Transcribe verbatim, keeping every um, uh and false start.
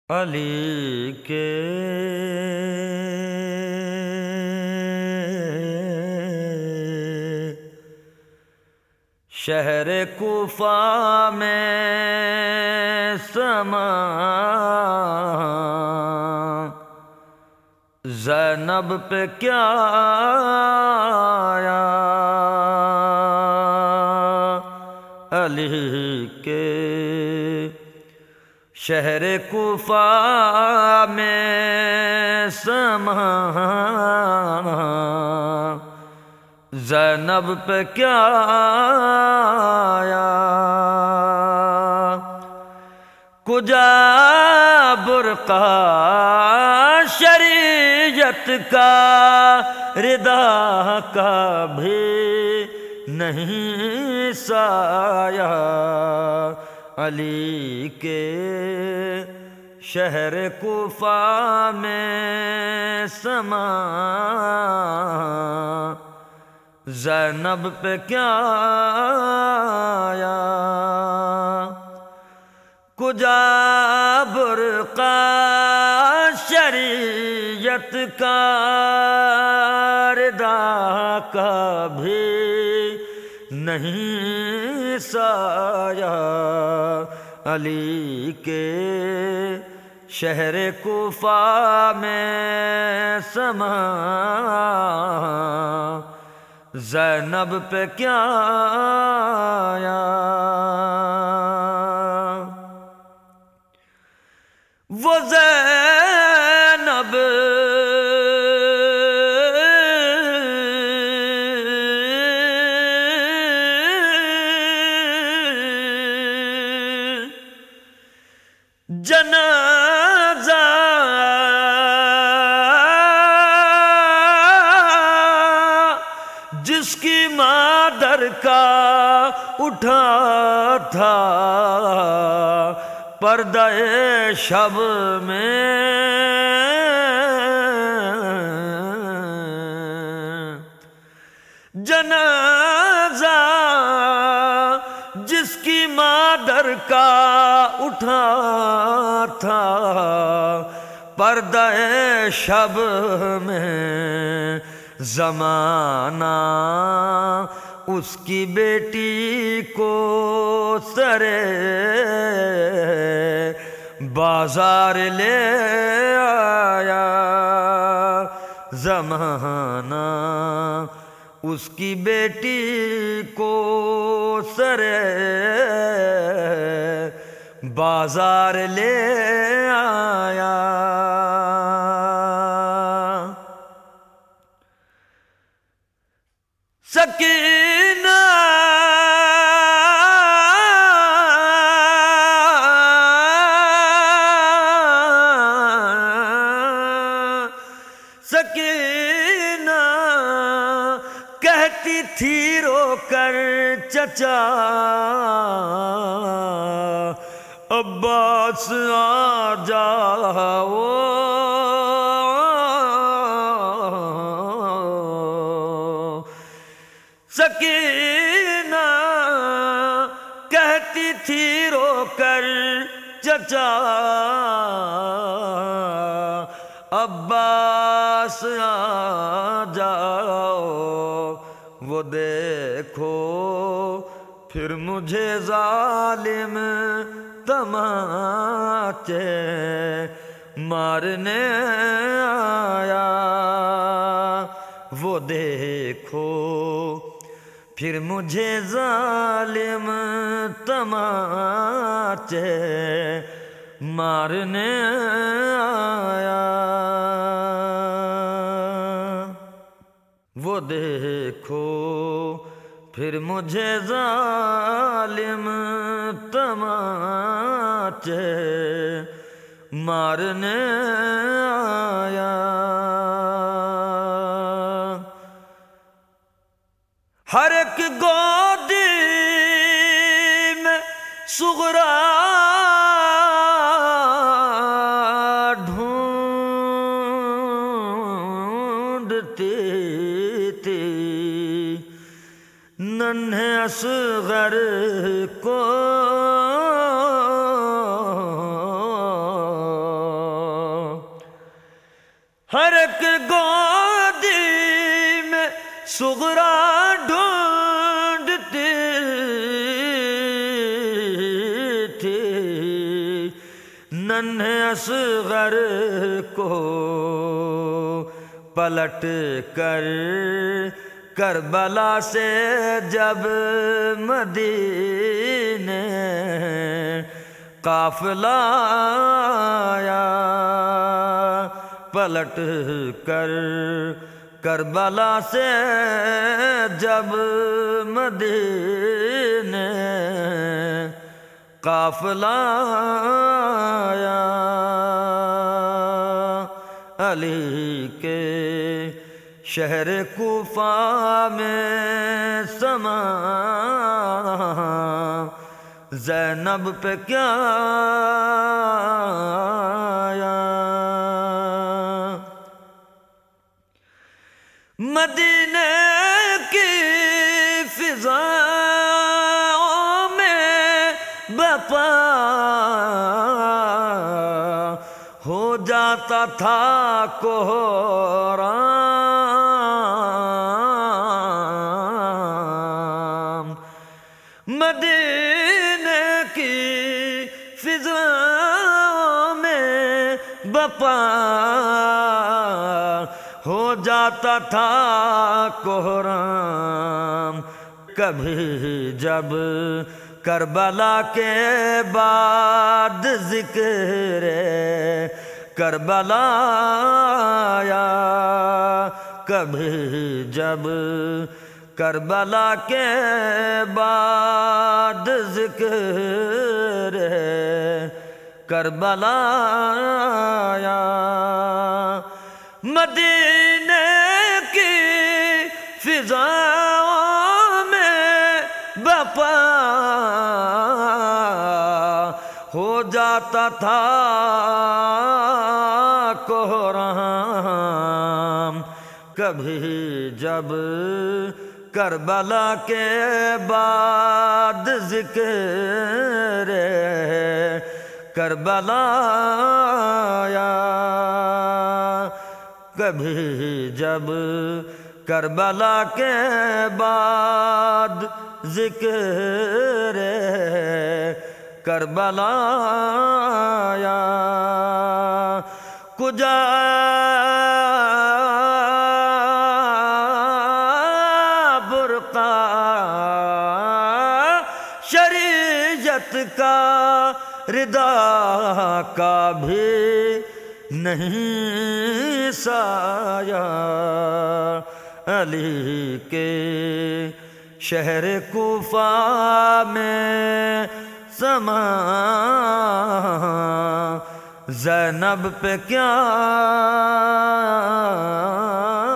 علی کے شہر کوفہ میں سما زینب پہ کیا آیا، علی کے شہر کوفہ میں سما زینب پہ کیا آیا، کجا برقع شریعت کا ردا کا بھی نہیں سایہ، علی کے شہر کوفہ میں سما زینب پہ کیا آیا، کجا برقع شریعت کا ردا کا بھی نہیں سایہ، علی کے شہر کوفہ میں سما زینب پہ کیا آیا، وہ زینب جنازہ جس کی مادر کا اٹھا تھا پردہ شب میں، جنازہ جس کی مادر کا اٹھا تھا پردہ شب میں، زمانہ اس کی بیٹی کو سرے بازار لے آیا، زمانہ اس کی بیٹی کو سرے بازار لے آیا، سکینہ سکینہ کہتی تھی رو کر چچا عباس آ جاؤ، سکینہ کہتی تھی رو کر چچا عباس آ جاؤ، وہ دیکھو پھر مجھے ظالم تماچے مارنے آیا، وہ دیکھو پھر مجھے ظالم تماچے مارنے آیا، وہ دیکھو پھر مجھے ظالم تماچے مارنے آیا، ہر ایک گودی میں صغرا ننھے اصغر کو ہر ایک گودی میں صغرا ڈھونڈتی تھی، ننھے اصغر کو پلٹ کر کربلا سے جب مدینے قافلہ آیا، پلٹ کر کربلا سے جب مدینے قافلہ آیا، علی کے شہر کوفہ میں سما زینب پہ کیا آیا، مدینے کی فضاؤں میں بپا ہو جاتا تھا کوہرام، مدینے کی فضاؤں میں بپا ہو جاتا تھا کوہرام، کبھی جب کربلا کے بعد ذکر کربلا آیا، کبھی جب کربلا کے بعد ذکر کربلا آیا، مدینے کی فضاؤں میں بپا ہو جاتا تھا کوہرام، کبھی جب کربلا کے بعد ذکر کربلا آیا، کبھی جب کربلا کے بعد ذکر کربلا آیا، کجا برقع شریعت کا ردا کا بھی نہیں سایہ، علی کے شہر کوفہ میں سما زینب پہ کیا